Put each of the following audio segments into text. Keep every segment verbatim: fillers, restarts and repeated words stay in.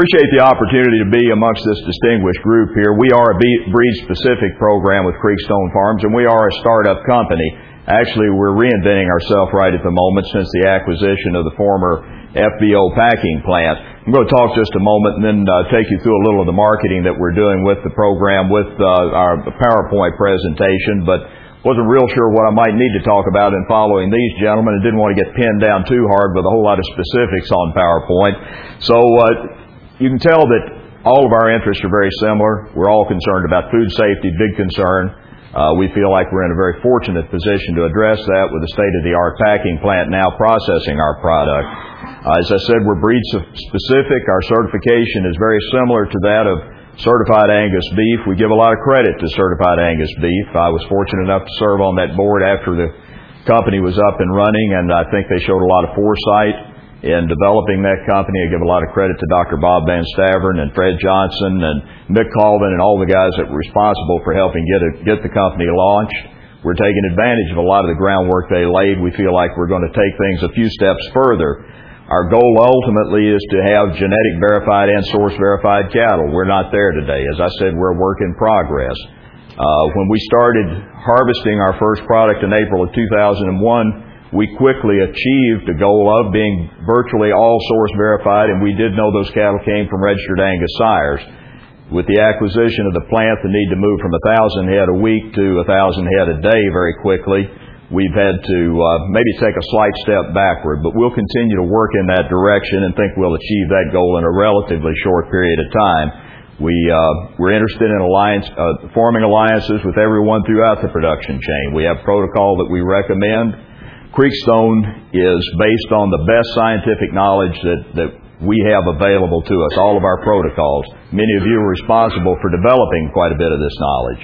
Appreciate the opportunity to be amongst this distinguished group here. We are a breed-specific program with Creekstone Farms, and we are a startup company. Actually, we're reinventing ourselves right at the moment since the acquisition of the former F B O packing plant. I'm going to talk just a moment and then uh, take you through a little of the marketing that we're doing with the program with uh, our PowerPoint presentation, but wasn't real sure what I might need to talk about in following these gentlemen and didn't want to get pinned down too hard with a whole lot of specifics on PowerPoint. So uh, you can tell that all of our interests are very similar. We're all concerned about food safety, big concern. Uh, we feel like we're in a very fortunate position to address that with a state-of-the-art packing plant now processing our product. Uh, as I said, we're breed-specific. Our certification is very similar to that of Certified Angus Beef. We give a lot of credit to Certified Angus Beef. I was fortunate enough to serve on that board after the company was up and running, and I think they showed a lot of foresight in developing that company. I give a lot of credit to Doctor Bob Van Stavern and Fred Johnson and Mick Colvin and all the guys that were responsible for helping get it, get the company launched. We're taking advantage of a lot of the groundwork they laid. We feel like we're going to take things a few steps further. Our goal ultimately is to have genetic verified and source verified cattle. We're not there today. As I said, we're a work in progress. Uh, when we started harvesting our first product in April of two thousand one, we quickly achieved the goal of being virtually all source verified, and we did know those cattle came from registered Angus sires. With the acquisition of the plant, the need to move from one thousand head a week to one thousand head a day very quickly, we've had to uh, maybe take a slight step backward, but we'll continue to work in that direction and think we'll achieve that goal in a relatively short period of time. We, uh, we're interested in alliance, uh, forming alliances with everyone throughout the production chain. We have protocol that we recommend. Creekstone is based on the best scientific knowledge that, that we have available to us, all of our protocols. Many of you are responsible for developing quite a bit of this knowledge.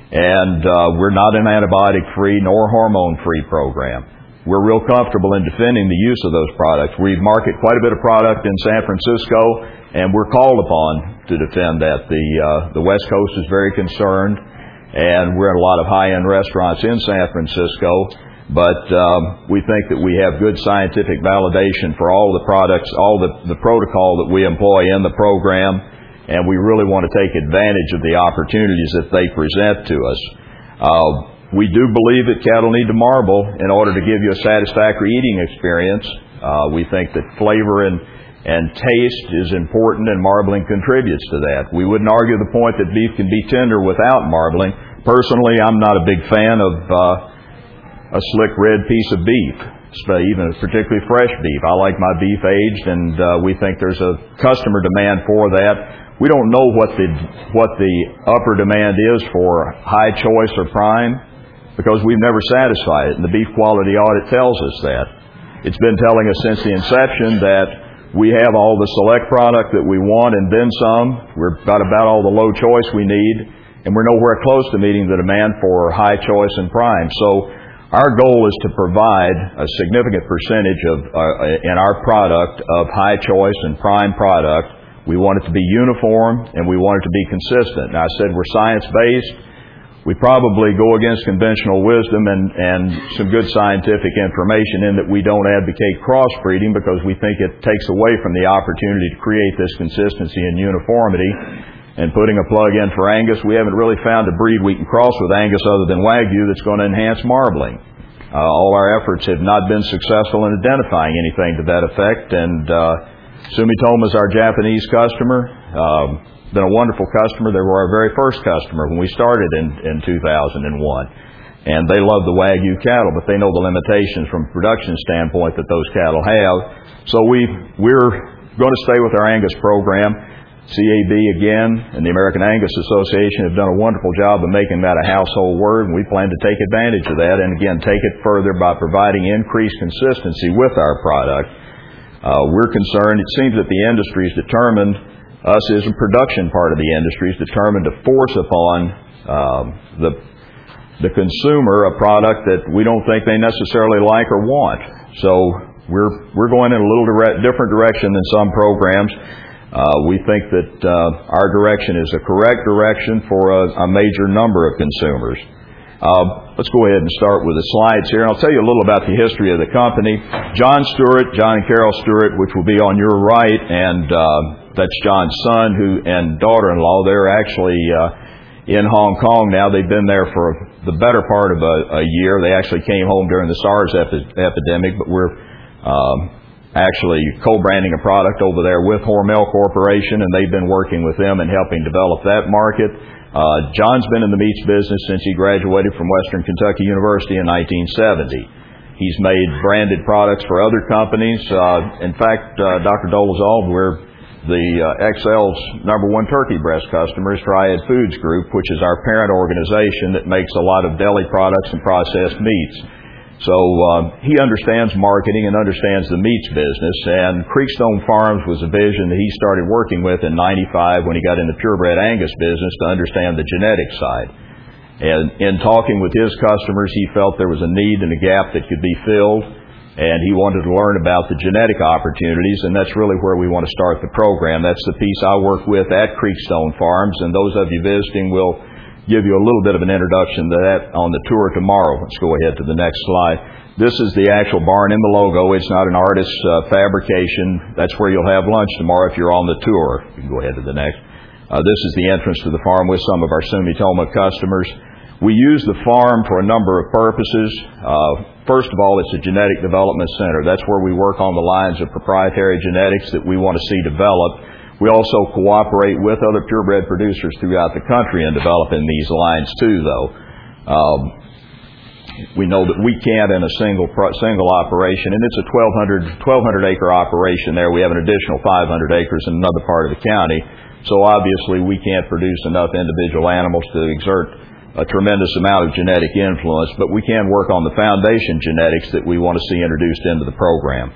And uh, we're not an antibiotic-free nor hormone-free program. We're real comfortable in defending the use of those products. We market quite a bit of product in San Francisco, and we're called upon to defend that. The, uh, the West Coast is very concerned, and we're in a lot of high-end restaurants in San Francisco. But um, we think that we have good scientific validation for all the products, all the, the protocol that we employ in the program, and we really want to take advantage of the opportunities that they present to us. Uh, we do believe that cattle need to marble in order to give you a satisfactory eating experience. Uh, we think that flavor and, and taste is important, and marbling contributes to that. We wouldn't argue the point that beef can be tender without marbling. Personally, I'm not a big fan of Uh, a slick red piece of beef, even particularly fresh beef. I like my beef aged, and uh, we think there's a customer demand for that. We don't know what the what the upper demand is for high choice or prime because we've never satisfied it, and the beef quality audit tells us that. It's been telling us since the inception that we have all the select product that we want and then some. We've got about all the low choice we need, and we're nowhere close to meeting the demand for high choice and prime. So our goal is to provide a significant percentage of uh, in our product of high choice and prime product. We want it to be uniform, and we want it to be consistent. Now, I said we're science-based. We probably go against conventional wisdom and, and some good scientific information in that we don't advocate crossbreeding because we think it takes away from the opportunity to create this consistency and uniformity. And putting a plug in for Angus, we haven't really found a breed we can cross with Angus other than Wagyu that's going to enhance marbling. Uh, all our efforts have not been successful in identifying anything to that effect. And uh, Sumitomo is our Japanese customer. Um, been a wonderful customer. They were our very first customer when we started in, in two thousand one. And they love the Wagyu cattle, but they know the limitations from a production standpoint that those cattle have. So we, we're going to stay with our Angus program. C A B again and the American Angus Association have done a wonderful job of making that a household word, and we plan to take advantage of that and again take it further by providing increased consistency with our product. Uh, we're concerned, it seems that the industry is determined, us as a production part of the industry is determined to force upon uh, the the consumer a product that we don't think they necessarily like or want. So we're we're going in a little dire- different direction than some programs. Uh, we think that uh, our direction is a correct direction for a, a major number of consumers. Uh, let's go ahead and start with the slides here. I'll tell you a little about the history of the company. John Stewart, John and Carol Stewart, which will be on your right, and uh, that's John's son who and daughter-in-law. They're actually uh, in Hong Kong now. They've been there for the better part of a, a year. They actually came home during the SARS epi- epidemic, but we're um, actually co-branding a product over there with Hormel Corporation, and they've been working with them and helping develop that market. Uh, John's been in the meats business since he graduated from Western Kentucky University in nineteen seventy. He's made branded products for other companies. Uh, in fact, uh, Doctor Dolezal, we're the uh, X L's number one turkey breast customer is Triad Foods Group, which is our parent organization that makes a lot of deli products and processed meats. So uh, he understands marketing and understands the meats business, and Creekstone Farms was a vision that he started working with in ninety-five when he got in the purebred Angus business to understand the genetic side. And in talking with his customers, he felt there was a need and a gap that could be filled, and he wanted to learn about the genetic opportunities, and that's really where we want to start the program. That's the piece I work with at Creekstone Farms, and those of you visiting will give you a little bit of an introduction to that on the tour tomorrow. Let's go ahead to the next slide. This is the actual barn in the logo. It's not an artist's uh, fabrication. That's where you'll have lunch tomorrow if you're on the tour. You can go ahead to the next. Uh, this is the entrance to the farm with some of our Sumitomo customers. We use the farm for a number of purposes. Uh, first of all, it's a genetic development center. That's where we work on the lines of proprietary genetics that we want to see developed. We also cooperate with other purebred producers throughout the country in developing these lines too, though. Um, we know that we can't in a single single operation, and it's a twelve hundred acre operation there. We have an additional five hundred acres in another part of the county. So obviously we can't produce enough individual animals to exert a tremendous amount of genetic influence, but we can work on the foundation genetics that we want to see introduced into the program.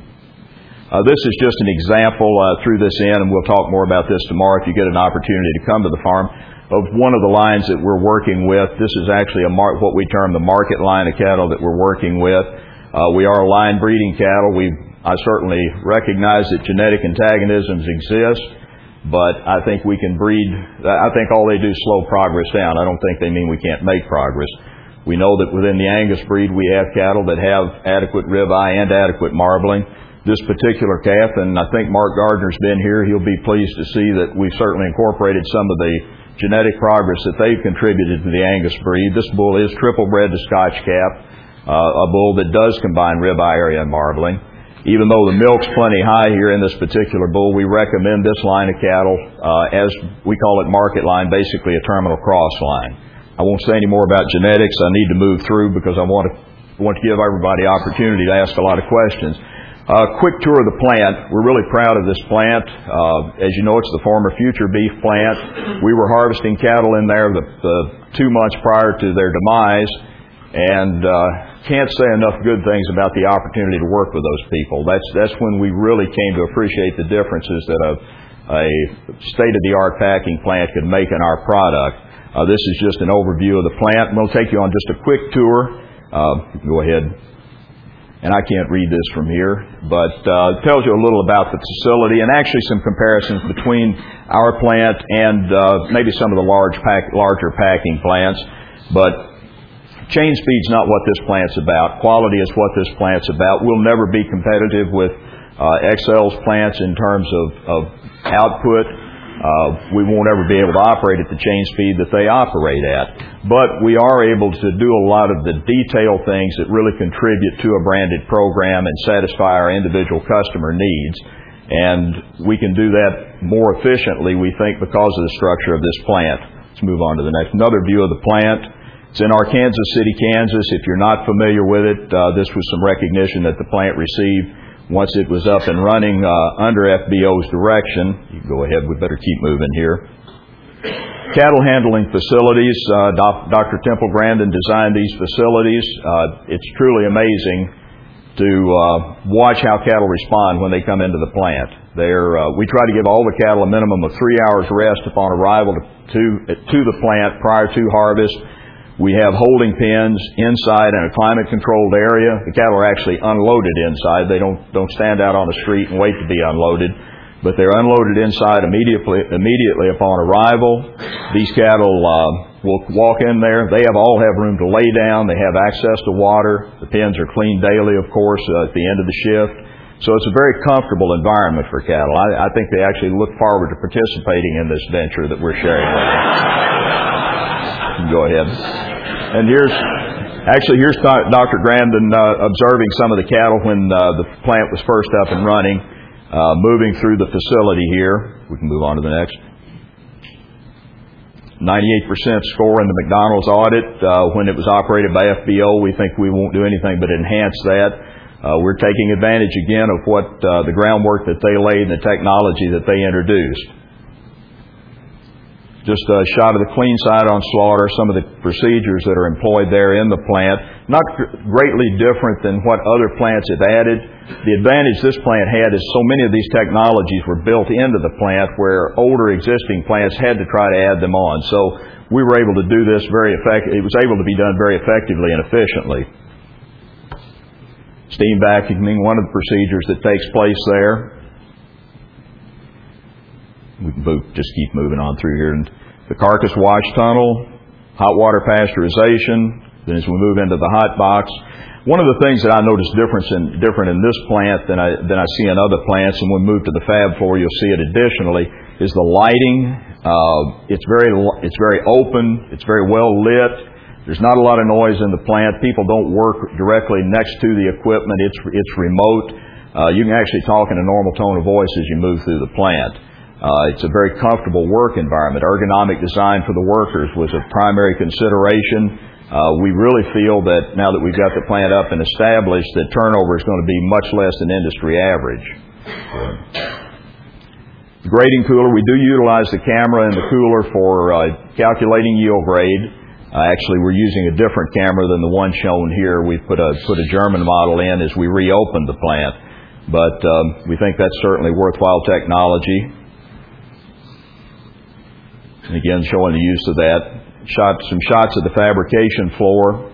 Uh, this is just an example uh, through this in, and we'll talk more about this tomorrow if you get an opportunity to come to the farm, of one of the lines that we're working with. This is actually a mar- what we term the market line of cattle that we're working with. Uh, we are line breeding cattle. We I certainly recognize that genetic antagonisms exist, but I think we can breed. I think all they do is slow progress down. I don't think they mean we can't make progress. We know that within the Angus breed we have cattle that have adequate ribeye and adequate marbling. This particular calf, and I think Mark Gardner's been here, he'll be pleased to see that we've certainly incorporated some of the genetic progress that they've contributed to the Angus breed. This bull is triple bred to Scotch calf, uh, a bull that does combine ribeye area and marbling. Even though the milk's plenty high here in this particular bull, we recommend this line of cattle uh, as we call it market line, basically a terminal cross line. I won't say any more about genetics. I need to move through because I want to want to give everybody opportunity to ask a lot of questions. Uh, quick tour of the plant. We're really proud of this plant. Uh, as you know, it's the former Future Beef plant. We were harvesting cattle in there the, the two months prior to their demise, and uh, can't say enough good things about the opportunity to work with those people. That's that's when we really came to appreciate the differences that a, a state-of-the-art packing plant could make in our product. Uh, this is just an overview of the plant. We'll take you on just a quick tour. Uh, go ahead. And I can't read this from here, but uh, it tells you a little about the facility and actually some comparisons between our plant and uh, maybe some of the large pack, larger packing plants. But chain speed's not what this plant's about. Quality is what this plant's about. We'll never be competitive with uh, X L's plants in terms of, of output. Uh, we won't ever be able to operate at the chain speed that they operate at. But we are able to do a lot of the detail things that really contribute to a branded program and satisfy our individual customer needs. And we can do that more efficiently, we think, because of the structure of this plant. Let's move on to the next. Another view of the plant. It's in Arkansas City, Kansas. If you're not familiar with it, uh, this was some recognition that the plant received once it was up and running uh, under F B O's direction. You can go ahead. We better keep moving here. Cattle handling facilities. Uh, Doc, Doctor Temple Grandin designed these facilities. Uh, it's truly amazing to uh, watch how cattle respond when they come into the plant. They're, uh, we try to give all the cattle a minimum of three hours rest upon arrival to, to, to the plant prior to harvest. We have holding pens inside in a climate-controlled area. The cattle are actually unloaded inside. They don't don't stand out on the street and wait to be unloaded, but they're unloaded inside immediately immediately upon arrival. These cattle uh, will walk in there. They have all have room to lay down. They have access to water. The pens are cleaned daily, of course, uh, at the end of the shift. So it's a very comfortable environment for cattle. I, I think they actually look forward to participating in this venture that we're sharing with them. Go ahead. And here's, actually here's Doctor Grandin uh, observing some of the cattle when uh, the plant was first up and running, uh, moving through the facility here. We can move on to the next. ninety-eight percent score in the McDonald's audit. Uh, when it was operated by F B O, we think we won't do anything but enhance that. Uh, we're taking advantage again of what uh, the groundwork that they laid and the technology that they introduced. Just a shot of the clean side on slaughter, some of the procedures that are employed there in the plant. Not greatly different than what other plants have added. The advantage this plant had is so many of these technologies were built into the plant where older existing plants had to try to add them on. So we were able to do this very effectively. It was able to be done very effectively and efficiently. Steam vacuuming, one of the procedures that takes place there. We can move, just keep moving on through here. And the carcass wash tunnel, hot water pasteurization. Then as we move into the hot box, one of the things that I notice difference in, different in this plant than I, than I see in other plants, and when we move to the fab floor, you'll see it additionally, is the lighting. Uh, it's very, it's very open. It's very well lit. There's not a lot of noise in the plant. People don't work directly next to the equipment. It's, it's remote. Uh, you can actually talk in a normal tone of voice as you move through the plant. Uh, it's a very comfortable work environment. Ergonomic design for the workers was a primary consideration. Uh, we really feel that now that we've got the plant up and established, that turnover is going to be much less than industry average. The grading cooler, we do utilize the camera in the cooler for uh, calculating yield grade. Uh, actually, we're using a different camera than the one shown here. We put a put a German model in as we reopened the plant. But um, we think that's certainly worthwhile technology. And again, showing the use of that. Shot, some shots of the fabrication floor.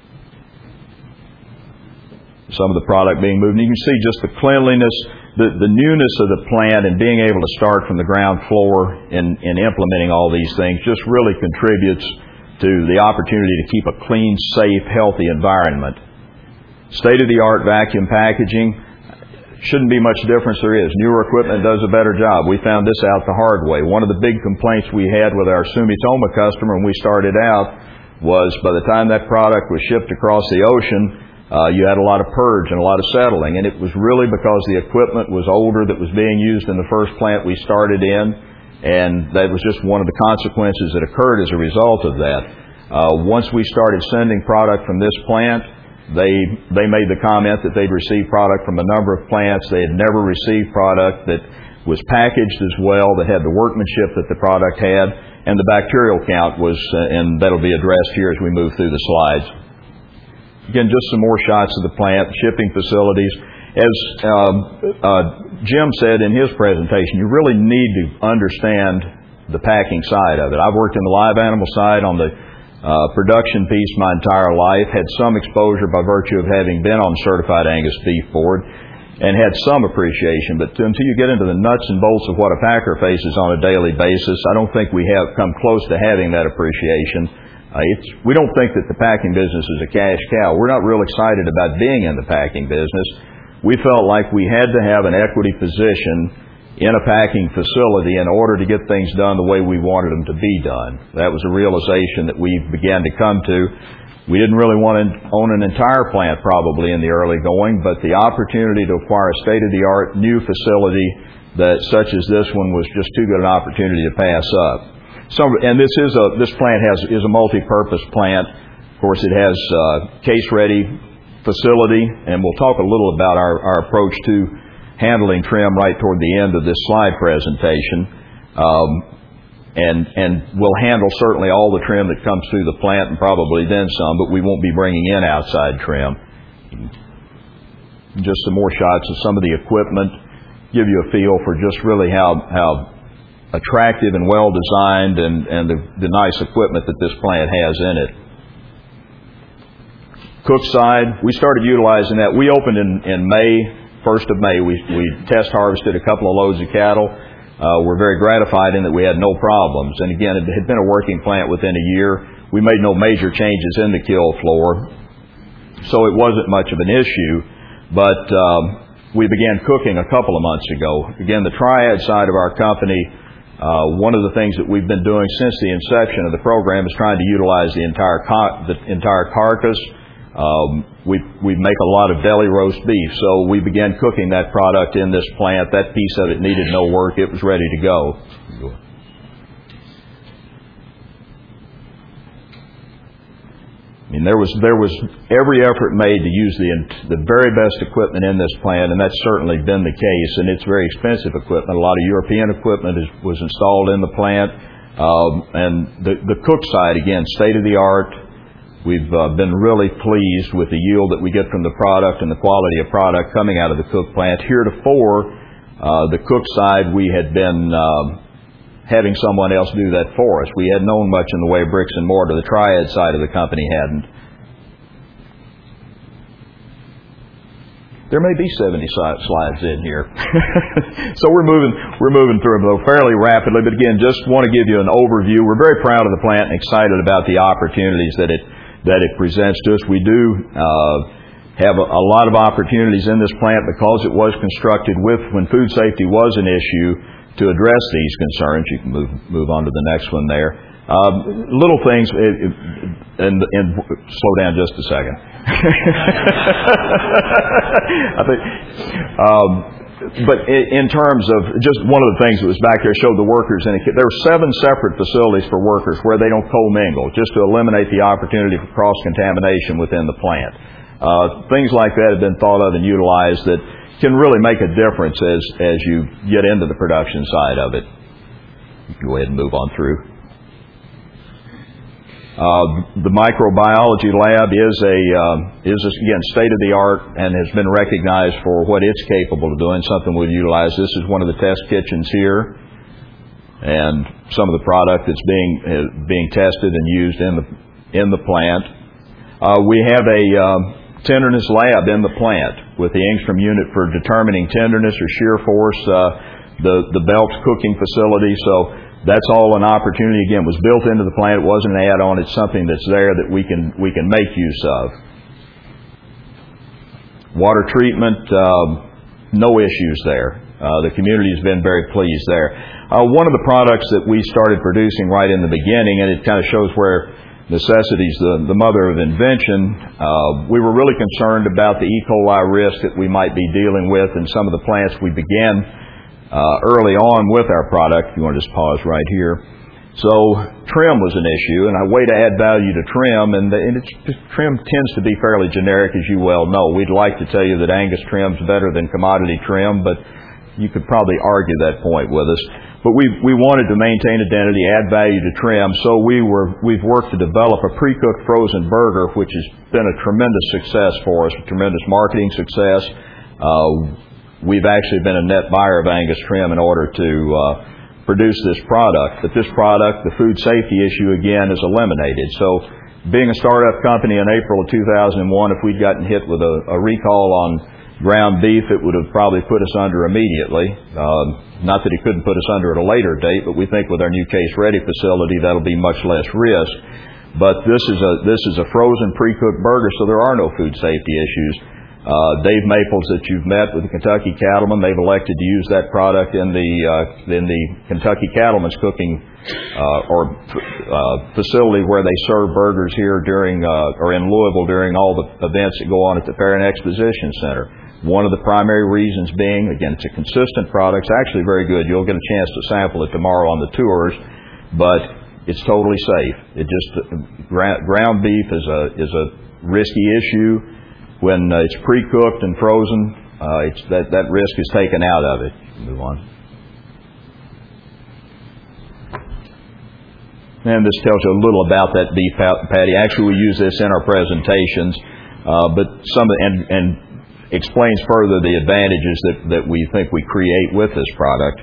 Some of the product being moved. And you can see just the cleanliness, the, the newness of the plant, and being able to start from the ground floor in, in implementing all these things just really contributes to the opportunity to keep a clean, safe, healthy environment. State-of-the-art vacuum packaging. Shouldn't be much difference there is. Newer equipment does a better job. We found this out the hard way. One of the big complaints we had with our Sumitomo customer when we started out was by the time that product was shipped across the ocean, uh, you had a lot of purge and a lot of settling. And it was really because the equipment was older that was being used in the first plant we started in. And that was just one of the consequences that occurred as a result of that. Uh, once we started sending product from this plant, they they made the comment that they'd received product from a number of plants. They had never received product that was packaged as well, that had the workmanship that the product had, and the bacterial count was, uh, and that'll be addressed here as we move through the slides. Again, just some more shots of the plant, shipping facilities. As um, uh, Jim said in his presentation, you really need to understand the packing side of it. I've worked in the live animal side on the uh, production piece my entire life, had some exposure by virtue of having been on the Certified Angus Beef Board, and had some appreciation. But until you get into the nuts and bolts of what a packer faces on a daily basis, I don't think we have come close to having that appreciation. Uh, it's, we don't think that the packing business is a cash cow. We're not real excited about being in the packing business. We felt like we had to have an equity position in a packing facility in order to get things done the way we wanted them to be done. That was a realization that we began to come to. We didn't really want to own an entire plant probably in the early going, but the opportunity to acquire a state-of-the-art new facility that such as this one was just too good an opportunity to pass up. So, and this is a this plant has is a multi-purpose plant. Of course, it has uh, case-ready facility, and we'll talk a little about our, our approach to handling trim right toward the end of this slide presentation. Um, and and we'll handle certainly all the trim that comes through the plant and probably then some, but we won't be bringing in outside trim. Just some more shots of some of the equipment, give you a feel for just really how how attractive and well designed and, and the, the nice equipment that this plant has in it. Cook side, we started utilizing that. We opened in, in May, first of May. We, we test harvested a couple of loads of cattle. Uh, we're very gratified in that we had no problems. And again, it had been a working plant within a year. We made no major changes in the kill floor, so it wasn't much of an issue. But um, we began cooking a couple of months ago. Again, the Triad side of our company, uh, one of the things that we've been doing since the inception of the program is trying to utilize the entire co- the entire carcass. Um, we we make a lot of deli roast beef, so we began cooking that product in this plant. That piece of it needed no work; it was ready to go. I mean, there was there was every effort made to use the the very best equipment in this plant, and that's certainly been the case. And it's very expensive equipment. A lot of European equipment is, was installed in the plant, um, and the the cook side again, state of the art. We've uh, been really pleased with the yield that we get from the product and the quality of product coming out of the cook plant. Heretofore, uh, the cook side, we had been uh, having someone else do that for us. We hadn't known much in the way of bricks and mortar. The Triad side of the company hadn't. There may be seventy slides in here. So we're moving we're moving through them, though, fairly rapidly. But again, just want to give you an overview. We're very proud of the plant and excited about the opportunities that it that it presents to us. We do uh, have a, a lot of opportunities in this plant because it was constructed with when food safety was an issue to address these concerns. You can move move on to the next one there. Um, little things, it, it, and, and slow down just a second. I think, um, but in terms of just one of the things that was back there showed the workers in a, there were seven separate facilities for workers where they don't commingle, just to eliminate the opportunity for cross contamination within the plant. Uh, things like that have been thought of and utilized that can really make a difference as as you get into the production side of it. Go ahead and move on through. Uh, the microbiology lab is a um, is a, again state of the art and has been recognized for what it's capable of doing. Something we utilize. This is one of the test kitchens here, and some of the product that's being uh, being tested and used in the in the plant. Uh, we have a um, tenderness lab in the plant with the Engstrom unit for determining tenderness or shear force. Uh, the the Belts cooking facility. So. That's all an opportunity. Again, it was built into the plant. It wasn't an add-on. It's something that's there that we can we can make use of. Water treatment, uh, no issues there. Uh, the community has been very pleased there. Uh, one of the products that we started producing right in the beginning, and it kind of shows where necessity's the, the mother of invention. Uh, we were really concerned about the E. coli risk that we might be dealing with in some of the plants we began Uh, early on with our product. If you want to just pause right here. So trim was an issue, and a way to add value to trim, and, the, and it's just, trim tends to be fairly generic, as you well know. We'd like to tell you that Angus trim's better than commodity trim, but you could probably argue that point with us. But we we wanted to maintain identity, add value to trim, so we were we've worked to develop a pre-cooked frozen burger, which has been a tremendous success for us, a tremendous marketing success. Uh, We've actually been a net buyer of Angus trim in order to uh, produce this product. But this product, the food safety issue, again, is eliminated. So being a startup company in April of two thousand one, if we'd gotten hit with a, a recall on ground beef, it would have probably put us under immediately. Um, not that it couldn't put us under at a later date, but we think with our new case-ready facility, that'll be much less risk. But this is a this is a frozen pre-cooked burger, so there are no food safety issues. Uh, Dave Maples that you've met with the Kentucky Cattlemen, they've elected to use that product in the uh, in the Kentucky Cattlemen's cooking uh, or uh, facility where they serve burgers here during uh, or in Louisville during all the events that go on at the Fair and Exposition Center. One of the primary reasons being, again, it's a consistent product. It's actually very good. You'll get a chance to sample it tomorrow on the tours, but it's totally safe. It just ground beef is a is a risky issue. When uh, it's pre-cooked and frozen, uh, it's, that, that risk is taken out of it. Move on. And this tells you a little about that beef patty. Actually, we use this in our presentations, uh, but some and, and explains further the advantages that, that we think we create with this product.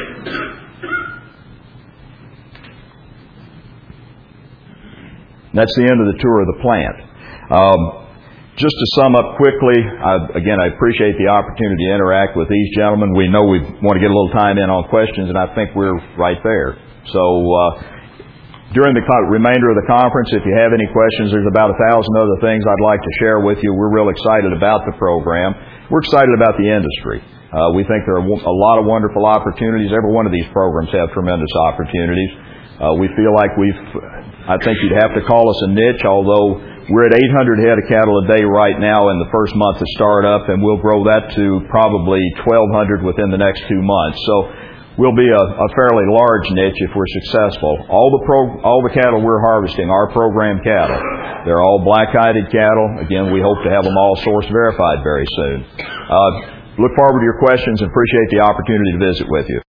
That's the end of the tour of the plant. Um, Just to sum up quickly, I, again, I appreciate the opportunity to interact with these gentlemen. We know we want to get a little time in on questions, and I think we're right there. So uh, during the co- remainder of the conference, if you have any questions, there's about a thousand other things I'd like to share with you. We're real excited about the program. we're excited about the industry. Uh, we think there are a lot of wonderful opportunities. Every one of these programs have tremendous opportunities. Uh, we feel like we've, I think you'd have to call us a niche, although we're at eight hundred head of cattle a day right now in the first month of startup, and we'll grow that to probably twelve hundred within the next two months. So we'll be a, a fairly large niche if we're successful. All the pro, all the cattle we're harvesting are program cattle. They're all black-hided cattle. Again, we hope to have them all source verified very soon. Uh, look forward to your questions and appreciate the opportunity to visit with you.